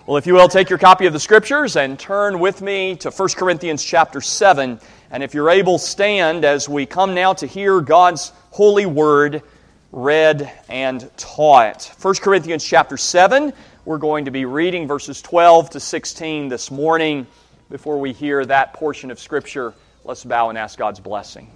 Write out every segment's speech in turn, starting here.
Well, if you will, take your copy of the Scriptures and turn with me to 1 Corinthians chapter 7. And if you're able, stand as we come now to hear God's holy word read and taught. 1 Corinthians chapter 7, we're going to be reading verses 12 to 16 this morning. Before we hear that portion of Scripture, let's bow and ask God's blessing.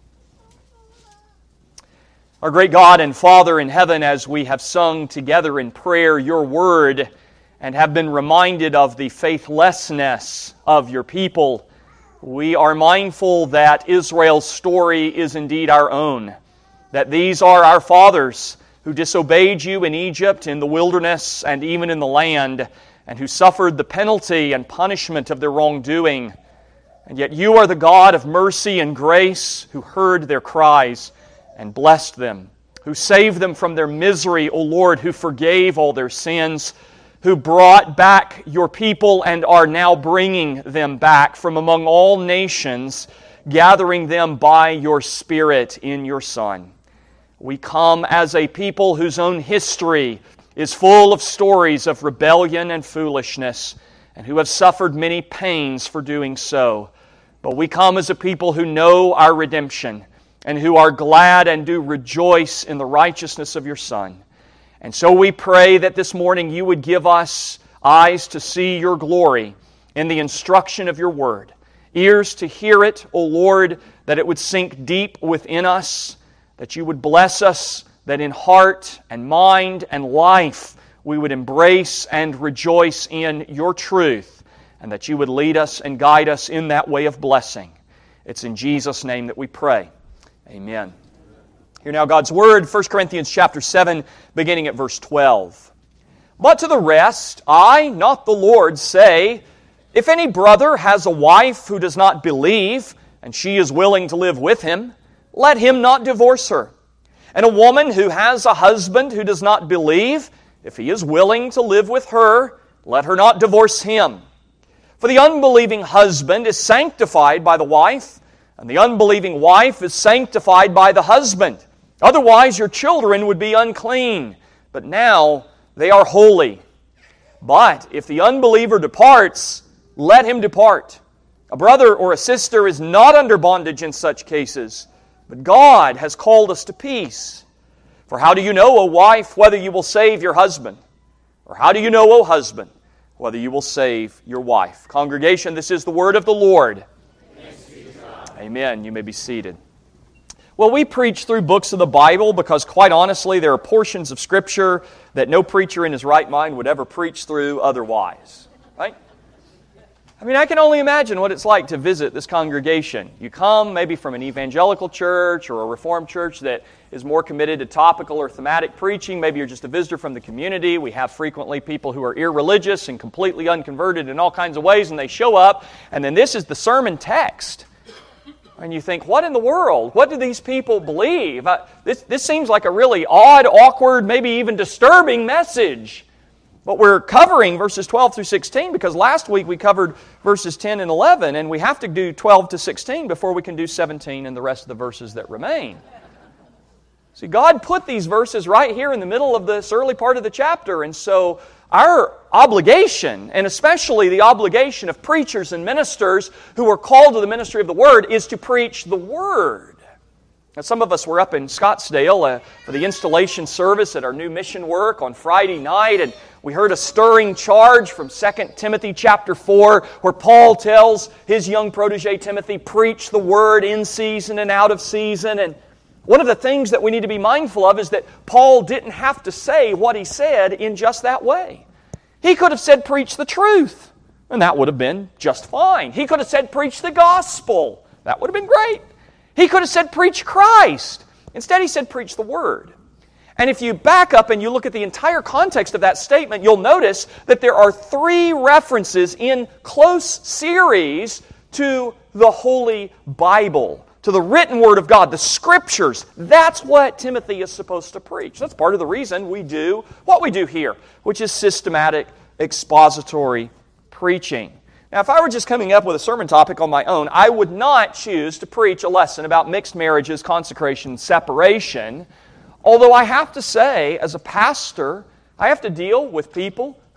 Our great God and Father in heaven, as we have sung together in prayer your word and have been reminded of the faithlessness of your people, we are mindful that Israel's story is indeed our own, that these are our fathers who disobeyed you in Egypt, in the wilderness, and even in the land, and who suffered the penalty and punishment of their wrongdoing. And yet you are the God of mercy and grace who heard their cries and blessed them, who saved them from their misery, O Lord, who forgave all their sins, who brought back your people and are now bringing them back from among all nations, gathering them by your Spirit in your Son. We come as a people whose own history is full of stories of rebellion and foolishness, and who have suffered many pains for doing so. But we come as a people who know our redemption, and who are glad and do rejoice in the righteousness of your Son. And so we pray that this morning you would give us eyes to see your glory in the instruction of your word, ears to hear it, O Lord, that it would sink deep within us, that you would bless us, that in heart and mind and life we would embrace and rejoice in your truth, and that you would lead us and guide us in that way of blessing. It's in Jesus' name that we pray. Amen. Hear now God's Word, 1 Corinthians chapter 7, beginning at verse 12. But to the rest, I, not the Lord, say, if any brother has a wife who does not believe, and she is willing to live with him, let him not divorce her. And a woman who has a husband who does not believe, if he is willing to live with her, let her not divorce him. For the unbelieving husband is sanctified by the wife, and the unbelieving wife is sanctified by the husband. Otherwise your children would be unclean, but now they are holy. But if the unbeliever departs, let him depart. A brother or a sister is not under bondage in such cases, but God has called us to peace. For how do you know, O wife, whether you will save your husband? Or how do you know, O husband, whether you will save your wife? Congregation, this is the word of the Lord. Amen. You may be seated. Well, we preach through books of the Bible because, quite honestly, there are portions of Scripture that no preacher in his right mind would ever preach through otherwise. Right? I mean, I can only imagine what it's like to visit this congregation. You come maybe from an evangelical church or a Reformed church that is more committed to topical or thematic preaching. Maybe you're just a visitor from the community. We have frequently people who are irreligious and completely unconverted in all kinds of ways, and they show up, and then this is the sermon text. And you think, what in the world? What do these people believe? This seems like a really odd, awkward, maybe even disturbing message. But we're covering verses 12 through 16 because last week we covered verses 10 and 11, and we have to do 12 to 16 before we can do 17 and the rest of the verses that remain. See, God put these verses right here in the middle of this early part of the chapter, and so our obligation, and especially the obligation of preachers and ministers who are called to the ministry of the Word, is to preach the Word. Now, some of us were up in Scottsdale for the installation service at our new mission work on Friday night, and we heard a stirring charge from 2 Timothy chapter 4, where Paul tells his young protege Timothy, preach the Word in season and out of season. And one of the things that we need to be mindful of is that Paul didn't have to say what he said in just that way. He could have said, preach the truth, and that would have been just fine. He could have said, preach the gospel. That would have been great. He could have said, preach Christ. Instead, he said, preach the Word. And if you back up and you look at the entire context of that statement, you'll notice that there are 3 references in close series to the Holy Bible, to the written Word of God, the Scriptures. That's what Timothy is supposed to preach. That's part of the reason we do what we do here, which is systematic expository preaching. Now, if I were just coming up with a sermon topic on my own, I would not choose to preach a lesson about mixed marriages, consecration, separation. Although I have to say, as a pastor, I have to deal with people who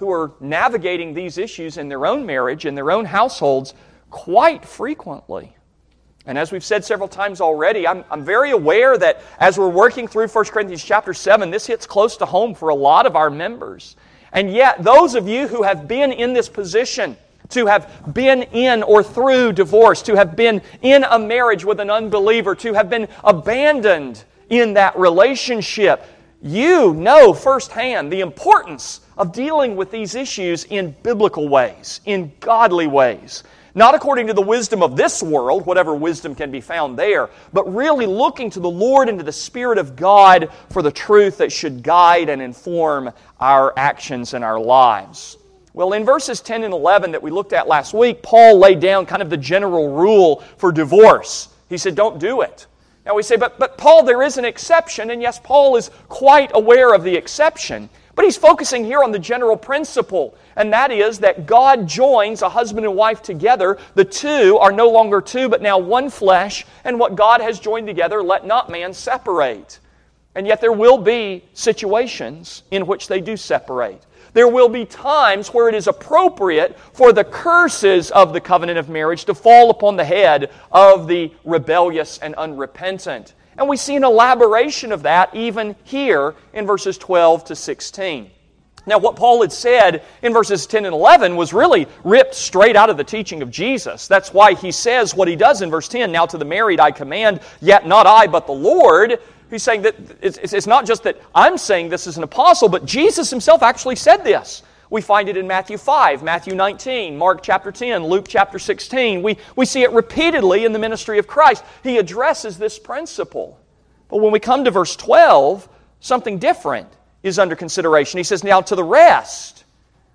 who are navigating these issues in their own marriage, in their own households, quite frequently. And as we've said several times already, I'm very aware that as we're working through 1 Corinthians chapter 7, this hits close to home for a lot of our members. And yet, those of you who have been in this position, to have been in or through divorce, to have been in a marriage with an unbeliever, to have been abandoned in that relationship, you know firsthand the importance of dealing with these issues in biblical ways, in godly ways. Not according to the wisdom of this world, whatever wisdom can be found there, but really looking to the Lord and to the Spirit of God for the truth that should guide and inform our actions and our lives. Well, in verses 10 and 11 that we looked at last week, Paul laid down kind of the general rule for divorce. He said, don't do it. Now we say, but Paul, there is an exception, and yes, Paul is quite aware of the exception. But he's focusing here on the general principle, and that is that God joins a husband and wife together. The two are no longer two, but now one flesh, and what God has joined together, let not man separate. And yet there will be situations in which they do separate. There will be times where it is appropriate for the curses of the covenant of marriage to fall upon the head of the rebellious and unrepentant. And we see an elaboration of that even here in verses 12 to 16. Now, what Paul had said in verses 10 and 11 was really ripped straight out of the teaching of Jesus. That's why he says what he does in verse 10, now to the married I command, yet not I, but the Lord. He's saying that it's not just that I'm saying this as an apostle, but Jesus himself actually said this. We find it in Matthew 5, Matthew 19, Mark chapter 10, Luke chapter 16. We see it repeatedly in the ministry of Christ. He addresses this principle. But when we come to verse 12, something different is under consideration. He says, now to the rest,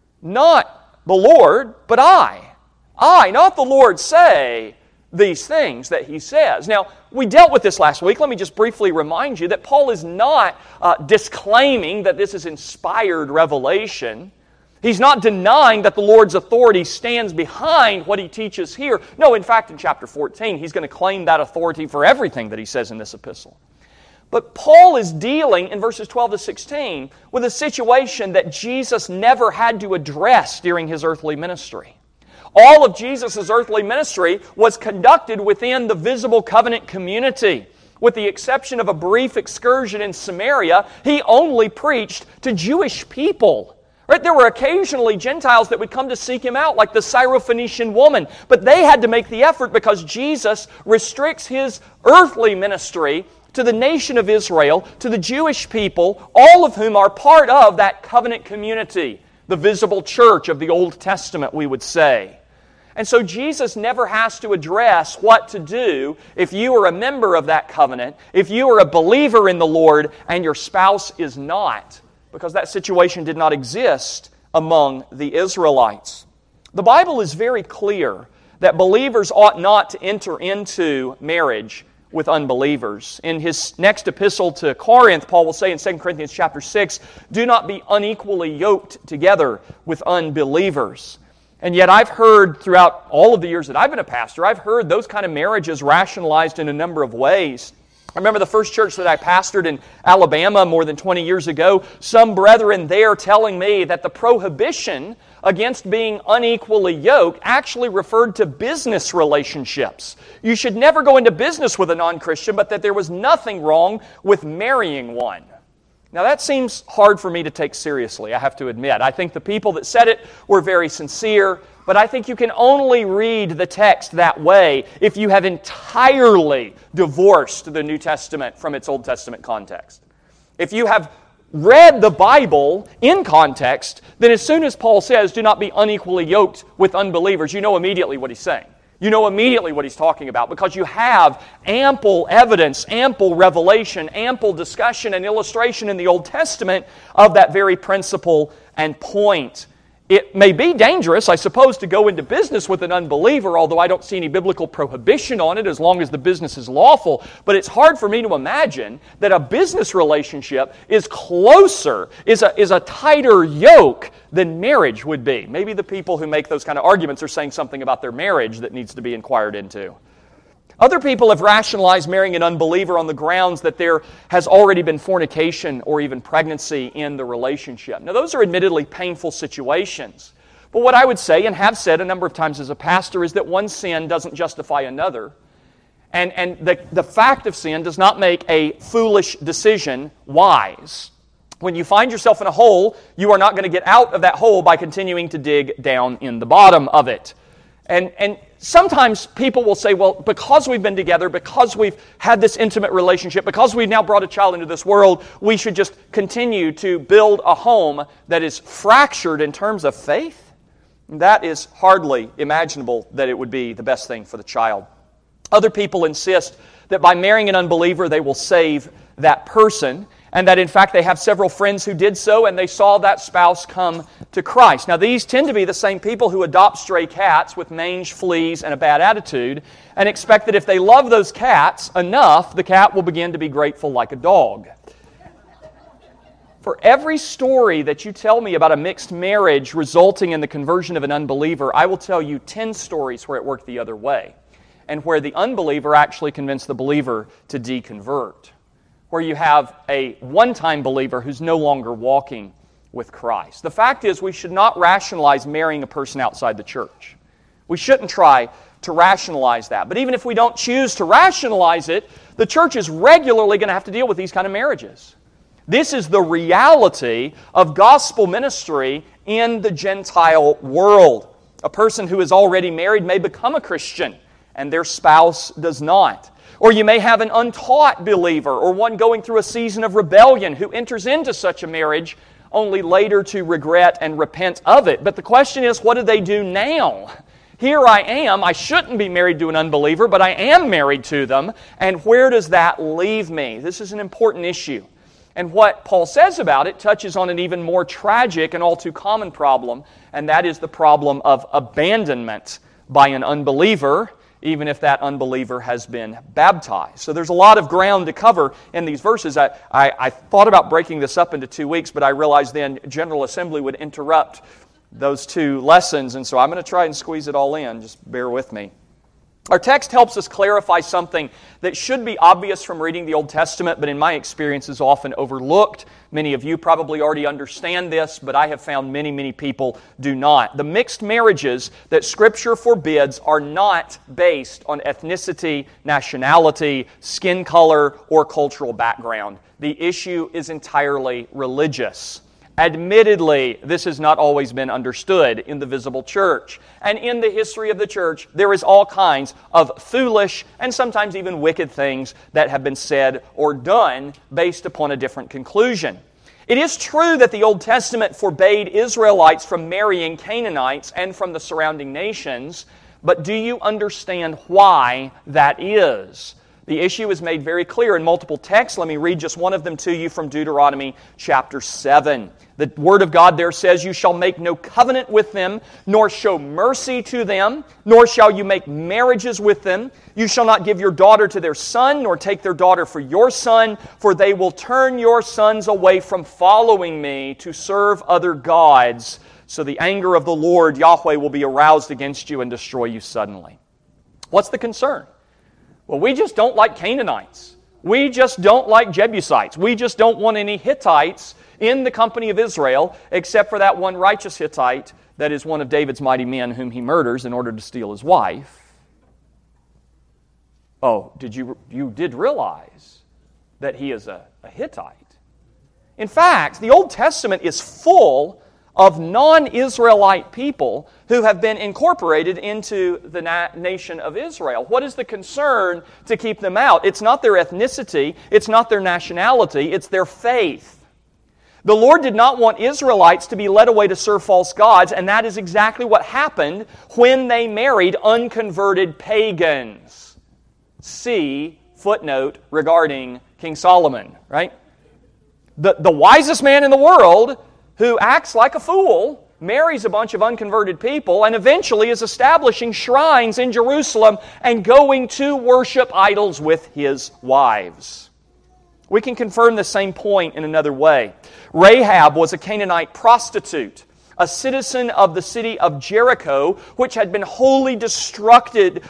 not the Lord, but I, not the Lord, say these things that he says. Now, we dealt with this last week. Let me just briefly remind you that Paul is not disclaiming that this is inspired revelation. He's not denying that the Lord's authority stands behind what he teaches here. No, in fact, in chapter 14, he's going to claim that authority for everything that he says in this epistle. But Paul is dealing, in verses 12 to 16, with a situation that Jesus never had to address during his earthly ministry. All of Jesus' earthly ministry was conducted within the visible covenant community. With the exception of a brief excursion in Samaria, he only preached to Jewish people. Right? There were occasionally Gentiles that would come to seek him out, like the Syrophoenician woman. But they had to make the effort because Jesus restricts his earthly ministry to the nation of Israel, to the Jewish people, all of whom are part of that covenant community, the visible church of the Old Testament, we would say. And so Jesus never has to address what to do if you are a member of that covenant, if you are a believer in the Lord and your spouse is not, because that situation did not exist among the Israelites. The Bible is very clear that believers ought not to enter into marriage with unbelievers. In his next epistle to Corinth, Paul will say in 2 Corinthians chapter 6, do not be unequally yoked together with unbelievers. And yet I've heard throughout all of the years that I've been a pastor, I've heard those kind of marriages rationalized in a number of ways. I remember the first church that I pastored in Alabama more than 20 years ago, some brethren there telling me that the prohibition against being unequally yoked actually referred to business relationships. You should never go into business with a non-Christian, but that there was nothing wrong with marrying one. Now that seems hard for me to take seriously, I have to admit. I think the people that said it were very sincere, but I think you can only read the text that way if you have entirely divorced the New Testament from its Old Testament context. If you have read the Bible in context, then as soon as Paul says, do not be unequally yoked with unbelievers, you know immediately what he's saying. You know immediately what he's talking about because you have ample evidence, ample revelation, ample discussion and illustration in the Old Testament of that very principle and point. It may be dangerous, I suppose, to go into business with an unbeliever, although I don't see any biblical prohibition on it as long as the business is lawful. But it's hard for me to imagine that a business relationship is closer, is a tighter yoke than marriage would be. Maybe the people who make those kind of arguments are saying something about their marriage that needs to be inquired into. Other people have rationalized marrying an unbeliever on the grounds that there has already been fornication or even pregnancy in the relationship. Now, those are admittedly painful situations. But what I would say, and have said a number of times as a pastor, is that one sin doesn't justify another. And the fact of sin does not make a foolish decision wise. When you find yourself in a hole, you are not going to get out of that hole by continuing to dig down in the bottom of it. And sometimes people will say, well, because we've been together, because we've had this intimate relationship, because we've now brought a child into this world, we should just continue to build a home that is fractured in terms of faith. That is hardly imaginable that it would be the best thing for the child. Other people insist that by marrying an unbeliever, they will save that person, and that in fact they have several friends who did so, and they saw that spouse come to Christ. Now these tend to be the same people who adopt stray cats with mange, fleas, and a bad attitude, and expect that if they love those cats enough, the cat will begin to be grateful like a dog. For every story that you tell me about a mixed marriage resulting in the conversion of an unbeliever, I will tell you 10 stories where it worked the other way, and where the unbeliever actually convinced the believer to deconvert, where you have a one-time believer who's no longer walking with Christ. The fact is, we should not rationalize marrying a person outside the church. We shouldn't try to rationalize that. But even if we don't choose to rationalize it, the church is regularly going to have to deal with these kind of marriages. This is the reality of gospel ministry in the Gentile world. A person who is already married may become a Christian, and their spouse does not. Or you may have an untaught believer, or one going through a season of rebellion who enters into such a marriage only later to regret and repent of it. But the question is, what do they do now? Here I am, I shouldn't be married to an unbeliever, but I am married to them, and where does that leave me? This is an important issue. And what Paul says about it touches on an even more tragic and all too common problem, and that is the problem of abandonment by an unbeliever, even if that unbeliever has been baptized. So there's a lot of ground to cover in these verses. I thought about breaking this up into 2 weeks, but I realized then General Assembly would interrupt those 2 lessons, and so I'm going to try and squeeze it all in. Just bear with me. Our text helps us clarify something that should be obvious from reading the Old Testament, but in my experience is often overlooked. Many of you probably already understand this, but I have found many people do not. The mixed marriages that Scripture forbids are not based on ethnicity, nationality, skin color, or cultural background. The issue is entirely religious. Admittedly, this has not always been understood in the visible church. And in the history of the church, there is all kinds of foolish and sometimes even wicked things that have been said or done based upon a different conclusion. It is true that the Old Testament forbade Israelites from marrying Canaanites and from the surrounding nations, but do you understand why that is? The issue is made very clear in multiple texts. Let me read just one of them to you from Deuteronomy chapter 7. The Word of God there says, "You shall make no covenant with them, nor show mercy to them, nor shall you make marriages with them. You shall not give your daughter to their son, nor take their daughter for your son, for they will turn your sons away from following me to serve other gods. So the anger of the Lord, Yahweh, will be aroused against you and destroy you suddenly." What's the concern? Well, we just don't like Canaanites. We just don't like Jebusites. We just don't want any Hittites in the company of Israel, except for that one righteous Hittite that is one of David's mighty men whom he murders in order to steal his wife. Oh, you did realize that he is a Hittite. In fact, the Old Testament is full of non-Israelite people who have been incorporated into the nation of Israel. What is the concern to keep them out? It's not their ethnicity, it's not their nationality, it's their faith. The Lord did not want Israelites to be led away to serve false gods, and that is exactly what happened when they married unconverted pagans. See footnote regarding King Solomon, right? The wisest man in the world, who acts like a fool, marries a bunch of unconverted people, and eventually is establishing shrines in Jerusalem and going to worship idols with his wives. We can confirm the same point in another way. Rahab was a Canaanite prostitute, a citizen of the city of Jericho, which had been wholly devoted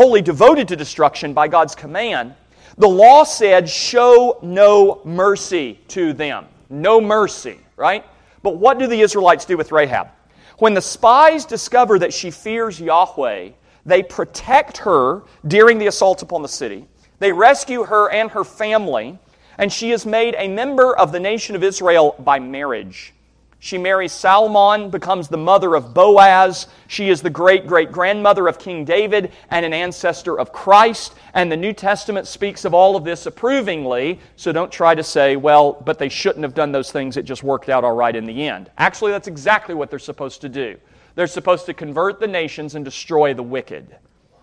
to destruction by God's command, the law said, show no mercy to them. No mercy, right? But what do the Israelites do with Rahab? When the spies discover that she fears Yahweh, they protect her during the assault upon the city. They rescue her and her family, and she is made a member of the nation of Israel by marriage. She marries Salmon, becomes the mother of Boaz. She is the great-great-grandmother of King David and an ancestor of Christ. And the New Testament speaks of all of this approvingly, so don't try to say, well, but they shouldn't have done those things. It just worked out all right in the end. Actually, that's exactly what they're supposed to do. They're supposed to convert the nations and destroy the wicked.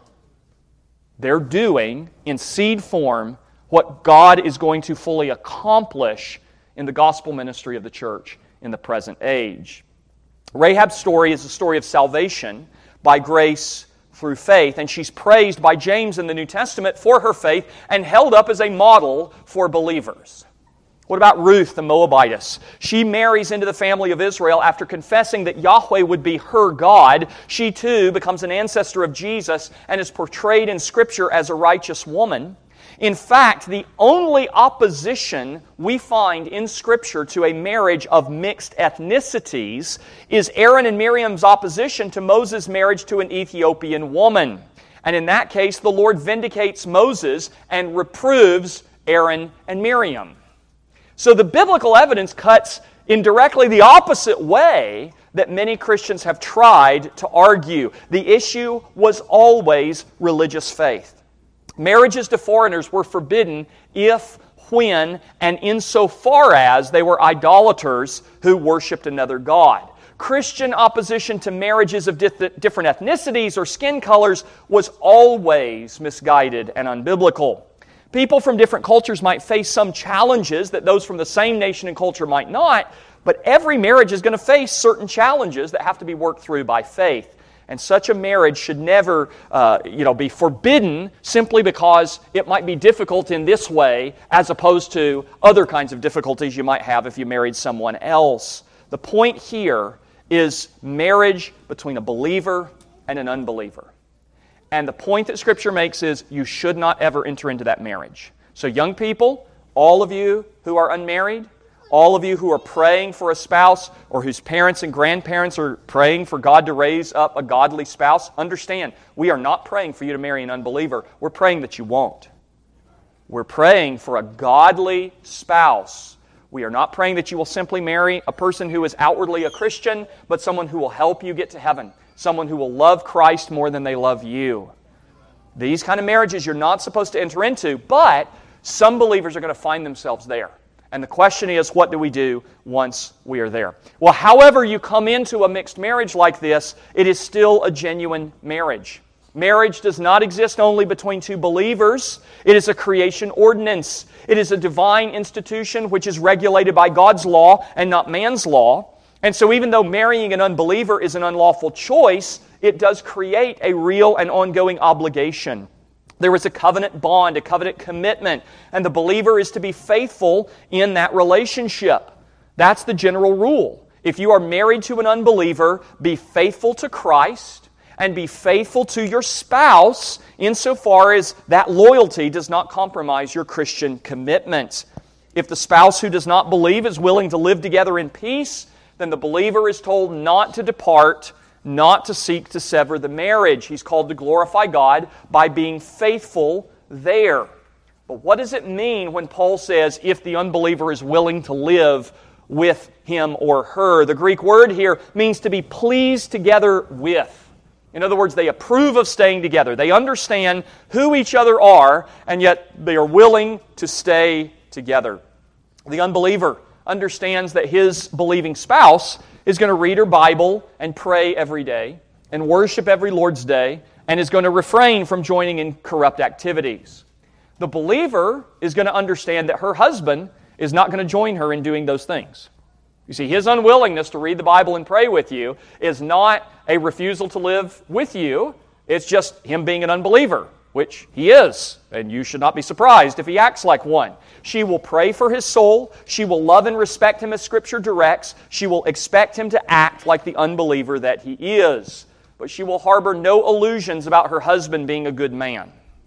They're doing, in seed form, what God is going to fully accomplish in the gospel ministry of the church in the present age. Rahab's story is a story of salvation by grace through faith, and she's praised by James in the New Testament for her faith and held up as a model for believers. What about Ruth the Moabitess? She marries into the family of Israel after confessing that Yahweh would be her God. She too becomes an ancestor of Jesus and is portrayed in Scripture as a righteous woman. In fact, the only opposition we find in Scripture to a marriage of mixed ethnicities is Aaron and Miriam's opposition to Moses' marriage to an Ethiopian woman. And in that case, the Lord vindicates Moses and reproves Aaron and Miriam. So the biblical evidence cuts in directly the opposite way that many Christians have tried to argue. The issue was always religious faith. Marriages to foreigners were forbidden if, when, and insofar as they were idolaters who worshipped another god. Christian opposition to marriages of different ethnicities or skin colors was always misguided and unbiblical. People from different cultures might face some challenges that those from the same nation and culture might not, but every marriage is going to face certain challenges that have to be worked through by faith. And such a marriage should never be forbidden simply because it might be difficult in this way as opposed to other kinds of difficulties you might have if you married someone else. The point here is marriage between a believer and an unbeliever. And the point that Scripture makes is you should not ever enter into that marriage. So young people, all of you who are unmarried, all of you who are praying for a spouse or whose parents and grandparents are praying for God to raise up a godly spouse, understand, we are not praying for you to marry an unbeliever. We're praying that you won't. We're praying for a godly spouse. We are not praying that you will simply marry a person who is outwardly a Christian, but someone who will help you get to heaven. Someone who will love Christ more than they love you. These kind of marriages you're not supposed to enter into, but some believers are going to find themselves there. And the question is, what do we do once we are there? Well, however you come into a mixed marriage like this, it is still a genuine marriage. Marriage does not exist only between two believers. It is a creation ordinance. It is a divine institution which is regulated by God's law and not man's law. And so even though marrying an unbeliever is an unlawful choice, it does create a real and ongoing obligation. There is a covenant bond, a covenant commitment, and the believer is to be faithful in that relationship. That's the general rule. If you are married to an unbeliever, be faithful to Christ and be faithful to your spouse insofar as that loyalty does not compromise your Christian commitment. If the spouse who does not believe is willing to live together in peace, then the believer is told not to depart, not to seek to sever the marriage. He's called to glorify God by being faithful there. But what does it mean when Paul says, if the unbeliever is willing to live with him or her? The Greek word here means to be pleased together with. In other words, they approve of staying together. They understand who each other are, and yet they are willing to stay together. The unbeliever understands that his believing spouse is going to read her Bible and pray every day and worship every Lord's Day and is going to refrain from joining in corrupt activities. The believer is going to understand that her husband is not going to join her in doing those things. You see, his unwillingness to read the Bible and pray with you is not a refusal to live with you. It's just him being an unbeliever. which he is, and you should not be surprised if he acts like one. She will pray for his soul. She will love and respect him as Scripture directs. She will expect him to act like the unbeliever that he is. But she will harbor no illusions about her husband being a good man.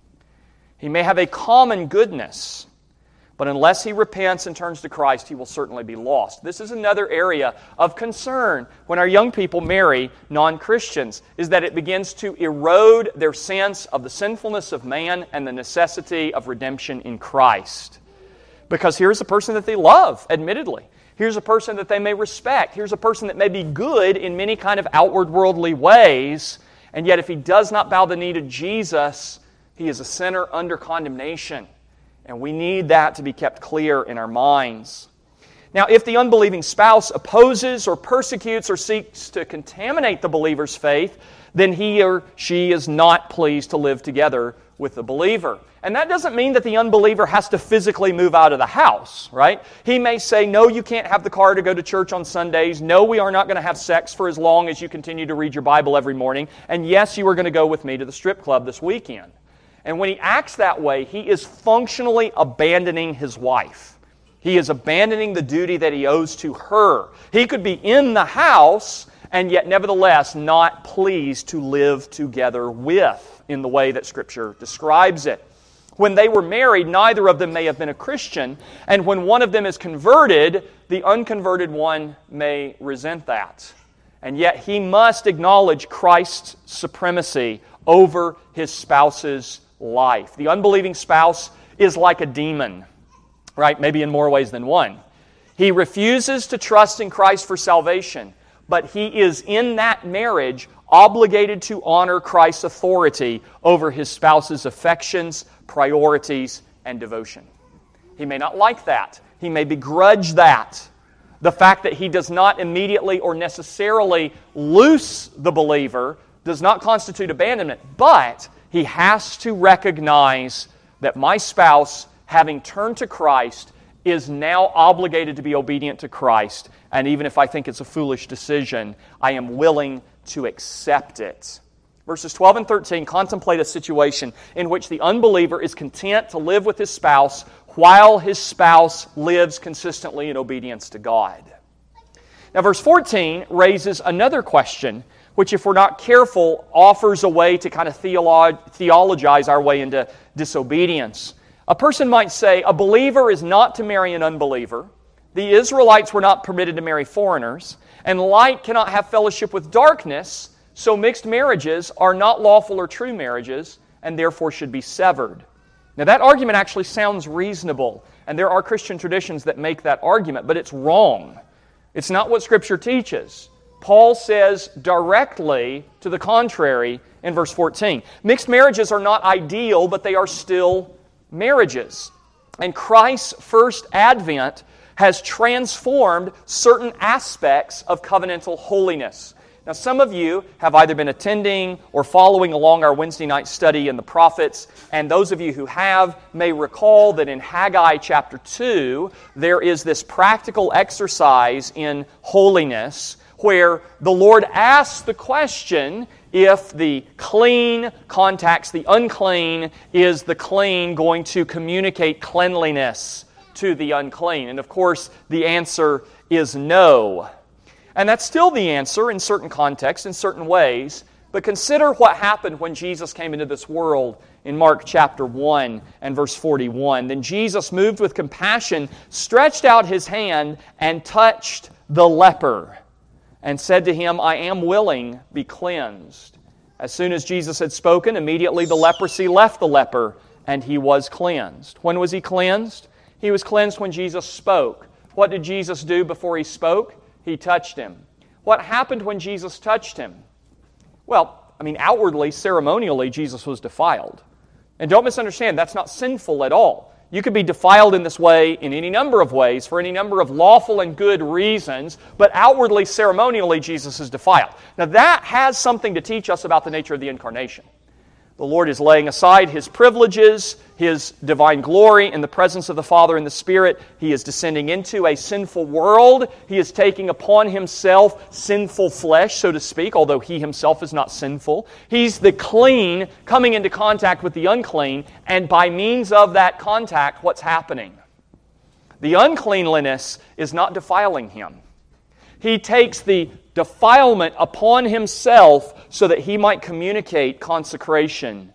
He may have a common goodness, but unless he repents and turns to Christ, he will certainly be lost. This is another area of concern when our young people marry non-Christians, is that it begins to erode their sense of the sinfulness of man and the necessity of redemption in Christ. Because here's a person that they love, admittedly. Here's a person that they may respect. Here's a person that may be good in many kind of outward worldly ways, and yet if he does not bow the knee to Jesus, he is a sinner under condemnation. And we need that to be kept clear in our minds. Now, if the unbelieving spouse opposes or persecutes or seeks to contaminate the believer's faith, then he or she is not pleased to live together with the believer. And that doesn't mean that the unbeliever has to physically move out of the house, right? He may say, no, you can't have the car to go to church on Sundays. No, we are not going to have sex for as long as you continue to read your Bible every morning. And yes, you are going to go with me to the strip club this weekend. And when he acts that way, he is functionally abandoning his wife. He is abandoning the duty that he owes to her. He could be in the house and yet nevertheless not pleased to live together with in the way that Scripture describes it. When they were married, neither of them may have been a Christian, and when one of them is converted, the unconverted one may resent that. And yet he must acknowledge Christ's supremacy over his spouse's life. The unbelieving spouse is like a demon, right? Maybe in more ways than one. He refuses to trust in Christ for salvation, but he is in that marriage obligated to honor Christ's authority over his spouse's affections, priorities, and devotion. He may not like that. He may begrudge that. The fact that he does not immediately or necessarily loose the believer does not constitute abandonment, but he has to recognize that my spouse, having turned to Christ, is now obligated to be obedient to Christ. And even if I think it's a foolish decision, I am willing to accept it. Verses 12 and 13 contemplate a situation in which the unbeliever is content to live with his spouse while his spouse lives consistently in obedience to God. Now, verse 14 raises another question, which, if we're not careful, offers a way to kind of theologize our way into disobedience. A person might say, a believer is not to marry an unbeliever. The Israelites were not permitted to marry foreigners, and light cannot have fellowship with darkness, so mixed marriages are not lawful or true marriages, and therefore should be severed. Now, that argument actually sounds reasonable, and there are Christian traditions that make that argument, but it's wrong. It's not what Scripture teaches. Paul says directly to the contrary in verse 14. Mixed marriages are not ideal, but they are still marriages. And Christ's first advent has transformed certain aspects of covenantal holiness. Now, some of you have either been attending or following along our Wednesday night study in the prophets, and those of you who have may recall that in Haggai chapter 2, there is this practical exercise in holiness where the Lord asks the question, if the clean contacts the unclean, is the clean going to communicate cleanliness to the unclean? And of course, the answer is no. And that's still the answer in certain contexts, in certain ways. But consider what happened when Jesus came into this world in Mark chapter 1 and verse 41. Then Jesus, moved with compassion, stretched out His hand and touched the leper and said to him, I am willing, be cleansed. As soon as Jesus had spoken, immediately the leprosy left the leper and he was cleansed. When was he cleansed? He was cleansed when Jesus spoke. What did Jesus do before He spoke? He touched him. What happened when Jesus touched him? Well, outwardly, ceremonially, Jesus was defiled. And don't misunderstand, that's not sinful at all. You could be defiled in this way in any number of ways, for any number of lawful and good reasons, but outwardly, ceremonially, Jesus is defiled. Now that has something to teach us about the nature of the incarnation. The Lord is laying aside His privileges, His divine glory in the presence of the Father and the Spirit. He is descending into a sinful world. He is taking upon Himself sinful flesh, so to speak, although He Himself is not sinful. He's the clean coming into contact with the unclean, and by means of that contact, what's happening? The uncleanliness is not defiling Him. He takes the defilement upon Himself so that He might communicate consecration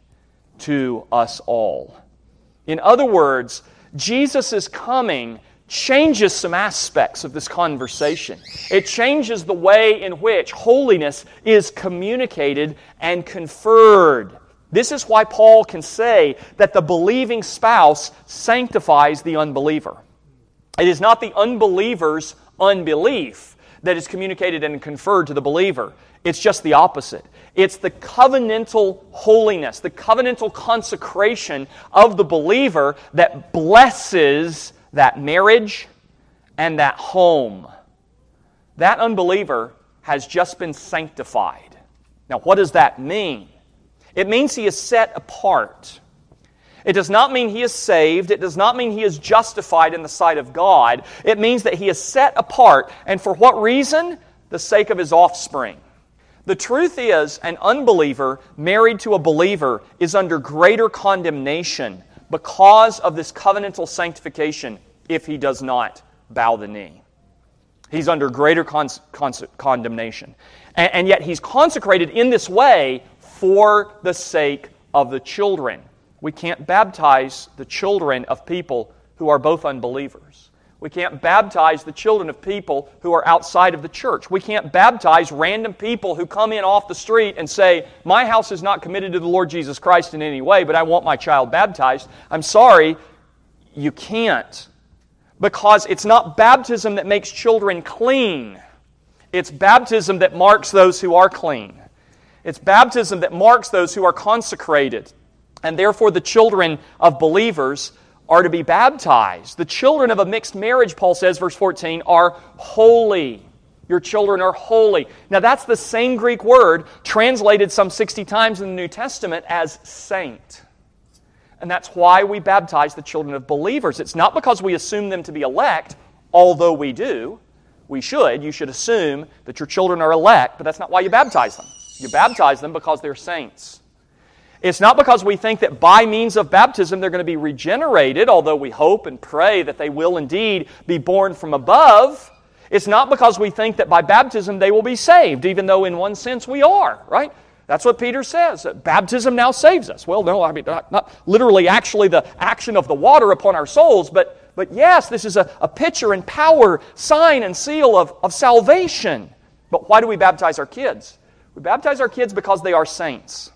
to us all. In other words, Jesus' coming changes some aspects of this conversation. It changes the way in which holiness is communicated and conferred. This is why Paul can say that the believing spouse sanctifies the unbeliever. It is not the unbeliever's unbelief that is communicated and conferred to the believer. It's just the opposite. It's the covenantal holiness, the covenantal consecration of the believer that blesses that marriage and that home. That unbeliever has just been sanctified. Now, what does that mean? It means he is set apart. It does not mean he is saved. It does not mean he is justified in the sight of God. It means that he is set apart. And for what reason? The sake of his offspring. The truth is, an unbeliever married to a believer is under greater condemnation because of this covenantal sanctification if he does not bow the knee. He's under greater condemnation. And yet he's consecrated in this way for the sake of the children. We can't baptize the children of people who are both unbelievers. We can't baptize the children of people who are outside of the church. We can't baptize random people who come in off the street and say, my house is not committed to the Lord Jesus Christ in any way, but I want my child baptized. I'm sorry, you can't. Because it's not baptism that makes children clean. It's baptism that marks those who are clean. It's baptism that marks those who are consecrated. And therefore the children of believers are to be baptized. The children of a mixed marriage, Paul says, verse 14, are holy. Your children are holy. Now that's the same Greek word translated some 60 times in the New Testament as saint. And that's why we baptize the children of believers. It's not because we assume them to be elect, although we do. We should. You should assume that your children are elect, but that's not why you baptize them. You baptize them because they're saints. It's not because we think that by means of baptism they're going to be regenerated, although we hope and pray that they will indeed be born from above. It's not because we think that by baptism they will be saved, even though in one sense we are, right? That's what Peter says, that baptism now saves us. Well, no, I mean, not literally actually the action of the water upon our souls, but yes, this is a picture and power, sign and seal of salvation. But why do we baptize our kids? We baptize our kids because they are saints.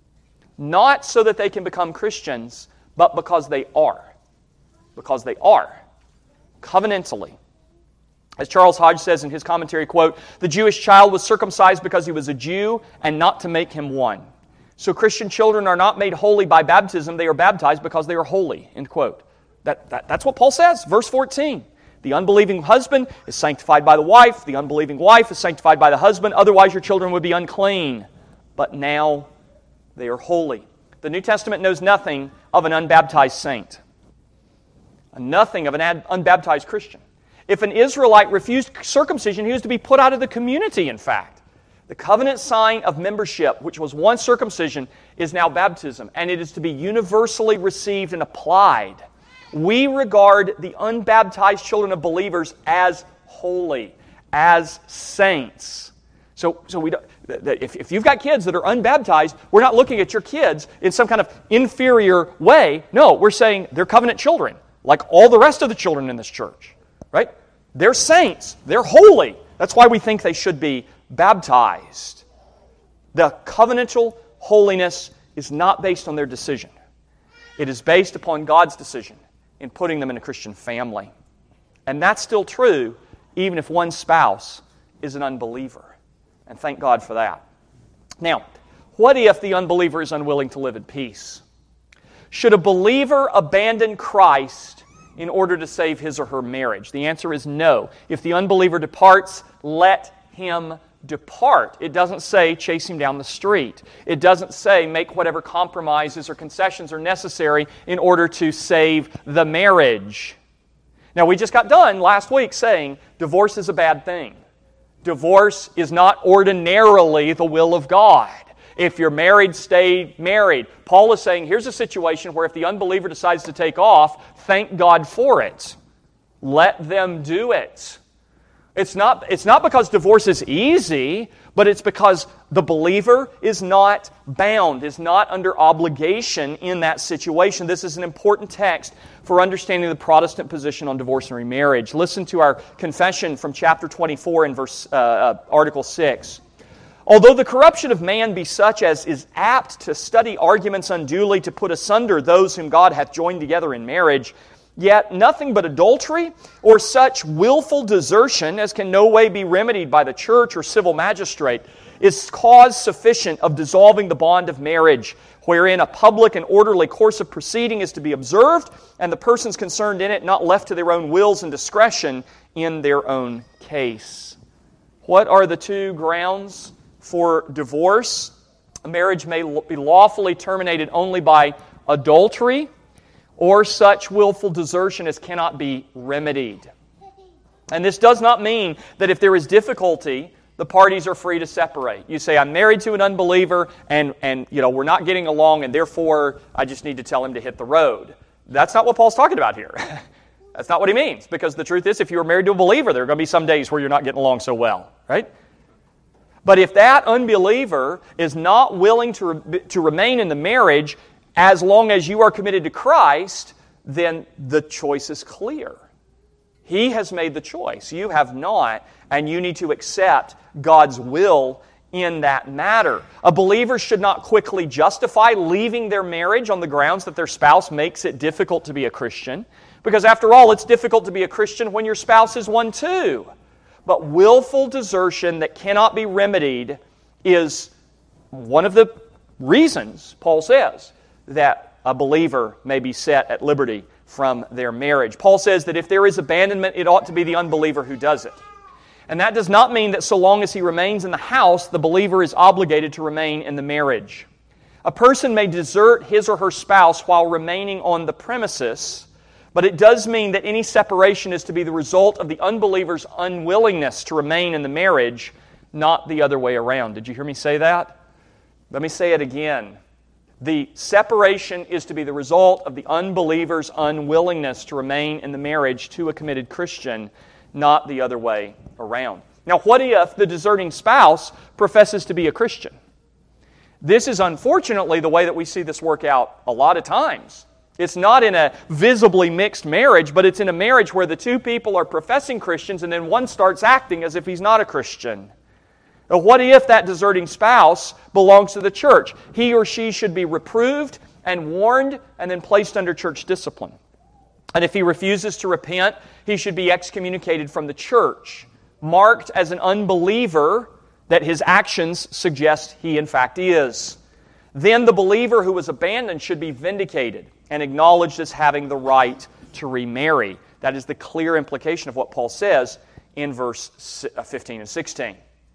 Not so that they can become Christians, but because they are. Because they are. Covenantally. As Charles Hodge says in his commentary, quote, the Jewish child was circumcised because he was a Jew and not to make him one. So Christian children are not made holy by baptism, they are baptized because they are holy, end quote. That's what Paul says, verse 14. The unbelieving husband is sanctified by the wife, the unbelieving wife is sanctified by the husband, otherwise your children would be unclean. But now they are holy. The New Testament knows nothing of an unbaptized saint. Nothing of an unbaptized Christian. If an Israelite refused circumcision, he was to be put out of the community, in fact. The covenant sign of membership, which was once circumcision, is now baptism, and it is to be universally received and applied. We regard the unbaptized children of believers as holy, as saints. So we don't, if you've got kids that are unbaptized, we're not looking at your kids in some kind of inferior way. No, we're saying they're covenant children, like all the rest of the children in this church. Right? They're saints. They're holy. That's why we think they should be baptized. The covenantal holiness is not based on their decision. It is based upon God's decision in putting them in a Christian family. And that's still true even if one spouse is an unbeliever. And thank God for that. Now, what if the unbeliever is unwilling to live in peace? Should a believer abandon Christ in order to save his or her marriage? The answer is no. If the unbeliever departs, let him depart. It doesn't say chase him down the street. It doesn't say make whatever compromises or concessions are necessary in order to save the marriage. Now, we just got done last week saying divorce is a bad thing. Divorce is not ordinarily the will of God. If you're married, stay married. Paul is saying here's a situation where if the unbeliever decides to take off, thank God for it. Let them do it. It's not because divorce is easy, but it's because the believer is not bound, is not under obligation in that situation. This is an important text for understanding the Protestant position on divorce and remarriage. Listen to our confession from chapter 24 and Article 6. Although the corruption of man be such as is apt to study arguments unduly to put asunder those whom God hath joined together in marriage, yet nothing but adultery or such willful desertion as can no way be remedied by the church or civil magistrate is cause sufficient of dissolving the bond of marriage, wherein a public and orderly course of proceeding is to be observed, and the persons concerned in it not left to their own wills and discretion in their own case. What are the two grounds for divorce? A marriage may be lawfully terminated only by adultery or such willful desertion as cannot be remedied. And this does not mean that if there is difficulty, the parties are free to separate. You say, I'm married to an unbeliever, and we're not getting along, and therefore I just need to tell him to hit the road. That's not what Paul's talking about here. That's not what he means, because the truth is, if you're married to a believer, there are going to be some days where you're not getting along so well, right? But if that unbeliever is not willing to remain in the marriage as long as you are committed to Christ, then the choice is clear. He has made the choice. You have not, and you need to accept God's will in that matter. A believer should not quickly justify leaving their marriage on the grounds that their spouse makes it difficult to be a Christian, because after all, it's difficult to be a Christian when your spouse is one too. But willful desertion that cannot be remedied is one of the reasons, Paul says, that a believer may be set at liberty from their marriage. Paul says that if there is abandonment, it ought to be the unbeliever who does it. And that does not mean that so long as he remains in the house, the believer is obligated to remain in the marriage. A person may desert his or her spouse while remaining on the premises, but it does mean that any separation is to be the result of the unbeliever's unwillingness to remain in the marriage, not the other way around. Did you hear me say that? Let me say it again. The separation is to be the result of the unbeliever's unwillingness to remain in the marriage to a committed Christian, not the other way around. Now, what if the deserting spouse professes to be a Christian? This is unfortunately the way that we see this work out a lot of times. It's not in a visibly mixed marriage, but it's in a marriage where the two people are professing Christians and then one starts acting as if he's not a Christian. Now, what if that deserting spouse belongs to the church? He or she should be reproved and warned and then placed under church discipline. And if he refuses to repent, he should be excommunicated from the church, marked as an unbeliever that his actions suggest he in fact is. Then the believer who was abandoned should be vindicated and acknowledged as having the right to remarry. That is the clear implication of what Paul says in verse 15 and 16.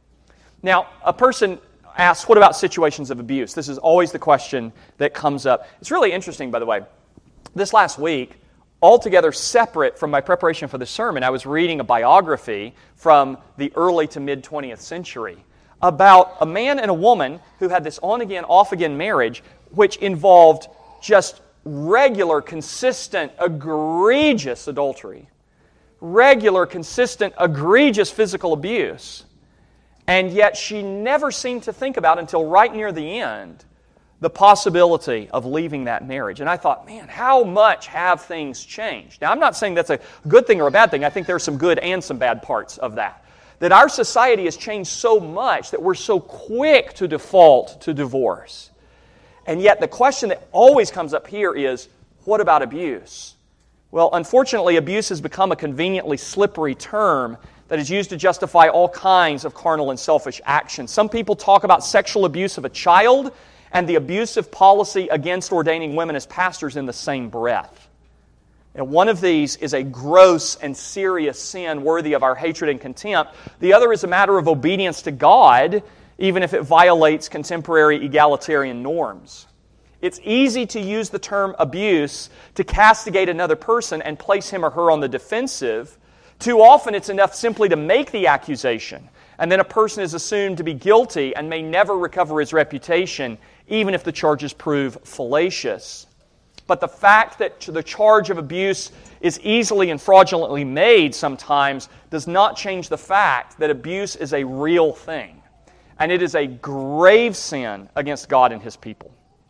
Now, a person asks, what about situations of abuse? This is always the question that comes up. It's really interesting, by the way. This last week, altogether separate from my preparation for the sermon, I was reading a biography from the early to mid-20th century about a man and a woman who had this on-again, off-again marriage, which involved just regular, consistent, egregious adultery, regular, consistent, egregious physical abuse. And yet she never seemed to think about, until right near the end, the possibility of leaving that marriage. And I thought, man, how much have things changed? Now, I'm not saying that's a good thing or a bad thing. I think there are some good and some bad parts of that. That our society has changed so much that we're so quick to default to divorce. And yet the question that always comes up here is, what about abuse? Well, unfortunately, abuse has become a conveniently slippery term that is used to justify all kinds of carnal and selfish actions. Some people talk about sexual abuse of a child and the abusive policy against ordaining women as pastors in the same breath. And one of these is a gross and serious sin worthy of our hatred and contempt. The other is a matter of obedience to God, even if it violates contemporary egalitarian norms. It's easy to use the term abuse to castigate another person and place him or her on the defensive. Too often it's enough simply to make the accusation, and then a person is assumed to be guilty and may never recover his reputation, even if the charges prove fallacious. But the fact that the charge of abuse is easily and fraudulently made sometimes does not change the fact that abuse is a real thing. And it is a grave sin against God and His people.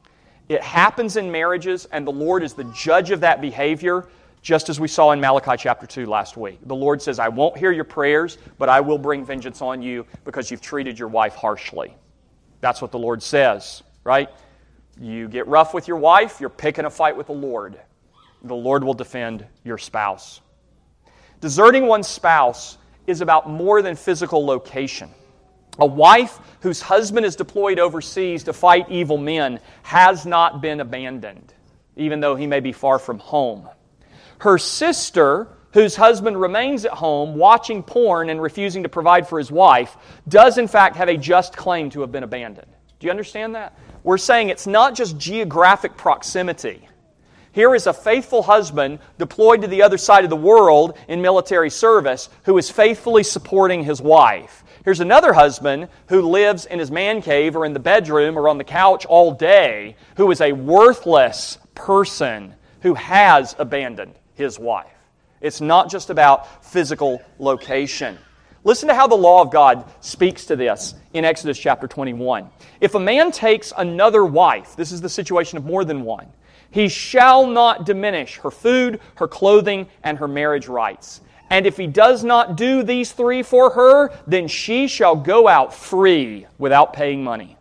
It happens in marriages, and the Lord is the judge of that behavior, just as we saw in Malachi chapter 2 last week. The Lord says, I won't hear your prayers, but I will bring vengeance on you because you've treated your wife harshly. That's what the Lord says, right? You get rough with your wife, you're picking a fight with the Lord. The Lord will defend your spouse. Deserting one's spouse is about more than physical location. A wife whose husband is deployed overseas to fight evil men has not been abandoned, even though he may be far from home. Her sister, whose husband remains at home watching porn and refusing to provide for his wife, does in fact have a just claim to have been abandoned. Do you understand that? We're saying it's not just geographic proximity. Here is a faithful husband deployed to the other side of the world in military service who is faithfully supporting his wife. Here's another husband who lives in his man cave or in the bedroom or on the couch all day, who is a worthless person who has abandoned his wife. It's not just about physical location. Listen to how the law of God speaks to this in Exodus chapter 21. If a man takes another wife, this is the situation of more than one, he shall not diminish her food, her clothing, and her marriage rights. And if he does not do these three for her, then she shall go out free without paying money.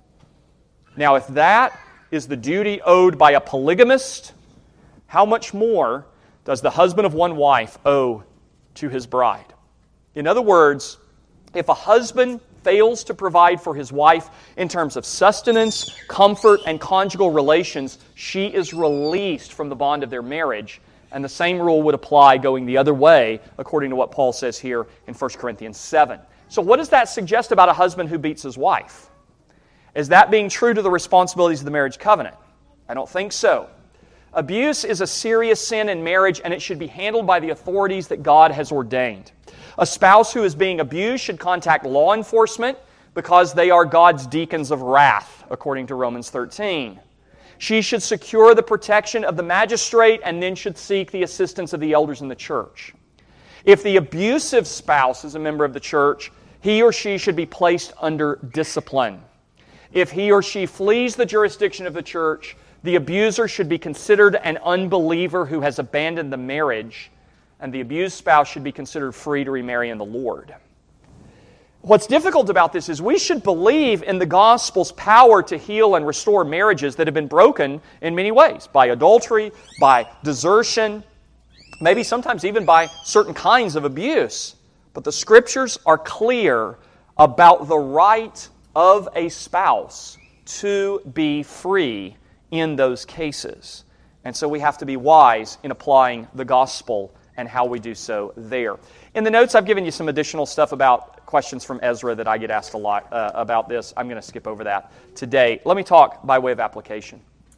Now, if that is the duty owed by a polygamist, how much more does the husband of one wife owe to his bride? In other words, if a husband fails to provide for his wife in terms of sustenance, comfort, and conjugal relations, she is released from the bond of their marriage. And the same rule would apply going the other way, according to what Paul says here in 1 Corinthians 7. So what does that suggest about a husband who beats his wife? Is that being true to the responsibilities of the marriage covenant? I don't think so. Abuse is a serious sin in marriage, and it should be handled by the authorities that God has ordained. A spouse who is being abused should contact law enforcement because they are God's deacons of wrath, according to Romans 13. She should secure the protection of the magistrate and then should seek the assistance of the elders in the church. If the abusive spouse is a member of the church, he or she should be placed under discipline. If he or she flees the jurisdiction of the church, the abuser should be considered an unbeliever who has abandoned the marriage, and the abused spouse should be considered free to remarry in the Lord. What's difficult about this is we should believe in the gospel's power to heal and restore marriages that have been broken in many ways, by adultery, by desertion, maybe sometimes even by certain kinds of abuse. But the Scriptures are clear about the right of a spouse to be free in those cases. And so we have to be wise in applying the gospel and how we do so there. In the notes, I've given you some additional stuff about questions from Ezra that I get asked a lot about this. I'm going to skip over that today. Let me talk by way of application.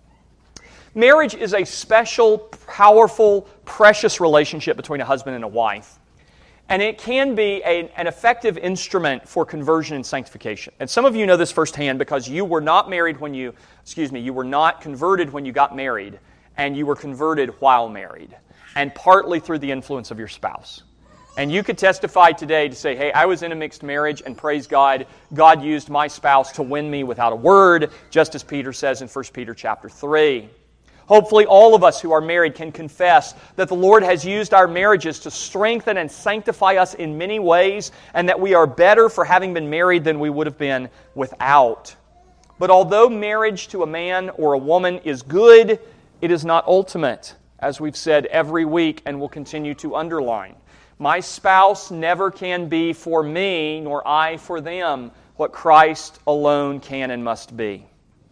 Marriage is a special, powerful, precious relationship between a husband and a wife. And it can be an effective instrument for conversion and sanctification. And some of you know this firsthand because you were not married when you were not converted when you got married, and you were converted while married, and partly through the influence of your spouse. And you could testify today to say, hey, I was in a mixed marriage, and praise God, God used my spouse to win me without a word, just as Peter says in 1 Peter chapter 3. Hopefully all of us who are married can confess that the Lord has used our marriages to strengthen and sanctify us in many ways, and that we are better for having been married than we would have been without. But although marriage to a man or a woman is good, it is not ultimate, as we've said every week and will continue to underline. My spouse never can be for me, nor I for them, what Christ alone can and must be.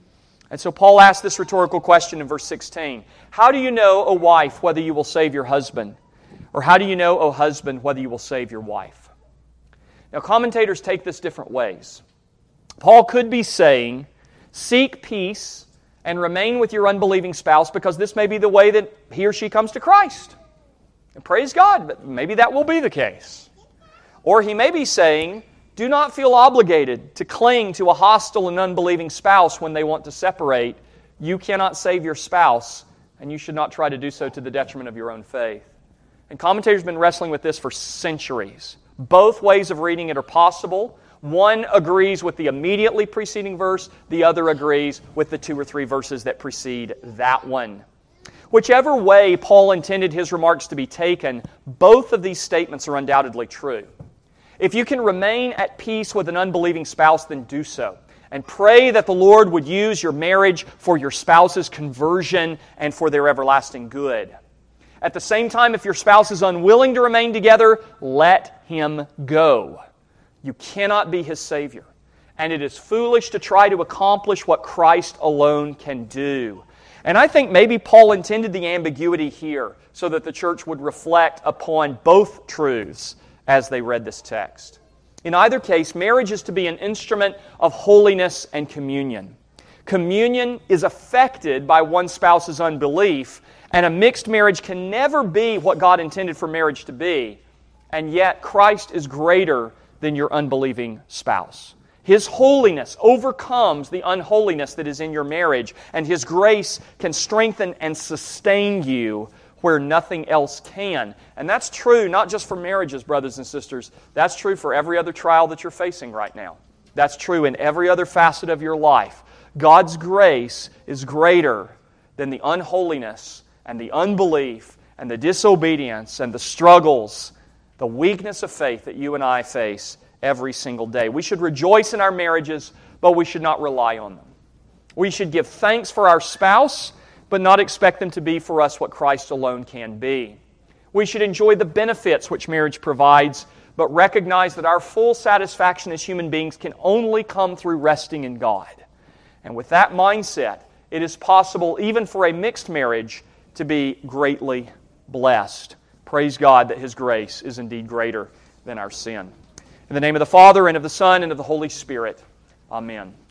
And so Paul asks this rhetorical question in verse 16. How do you know, O wife, whether you will save your husband? Or how do you know, O husband, whether you will save your wife? Now, commentators take this different ways. Paul could be saying, seek peace and remain with your unbelieving spouse because this may be the way that he or she comes to Christ. And praise God, but maybe that will be the case. Or he may be saying, do not feel obligated to cling to a hostile and unbelieving spouse when they want to separate. You cannot save your spouse, and you should not try to do so to the detriment of your own faith. And commentators have been wrestling with this for centuries. Both ways of reading it are possible. One agrees with the immediately preceding verse. The other agrees with the 2 or 3 verses that precede that one. Whichever way Paul intended his remarks to be taken, both of these statements are undoubtedly true. If you can remain at peace with an unbelieving spouse, then do so. And pray that the Lord would use your marriage for your spouse's conversion and for their everlasting good. At the same time, if your spouse is unwilling to remain together, let him go. You cannot be his Savior. And it is foolish to try to accomplish what Christ alone can do. And I think maybe Paul intended the ambiguity here so that the church would reflect upon both truths as they read this text. In either case, marriage is to be an instrument of holiness and communion. Communion is affected by one spouse's unbelief, and a mixed marriage can never be what God intended for marriage to be, and yet Christ is greater than your unbelieving spouse. His holiness overcomes the unholiness that is in your marriage, and His grace can strengthen and sustain you where nothing else can. And that's true not just for marriages, brothers and sisters. That's true for every other trial that you're facing right now. That's true in every other facet of your life. God's grace is greater than the unholiness and the unbelief and the disobedience and the struggles, the weakness of faith that you and I face every single day. We should rejoice in our marriages, but we should not rely on them. We should give thanks for our spouse, but not expect them to be for us what Christ alone can be. We should enjoy the benefits which marriage provides, but recognize that our full satisfaction as human beings can only come through resting in God. And with that mindset, it is possible even for a mixed marriage to be greatly blessed. Praise God that His grace is indeed greater than our sin. In the name of the Father, and of the Son, and of the Holy Spirit. Amen.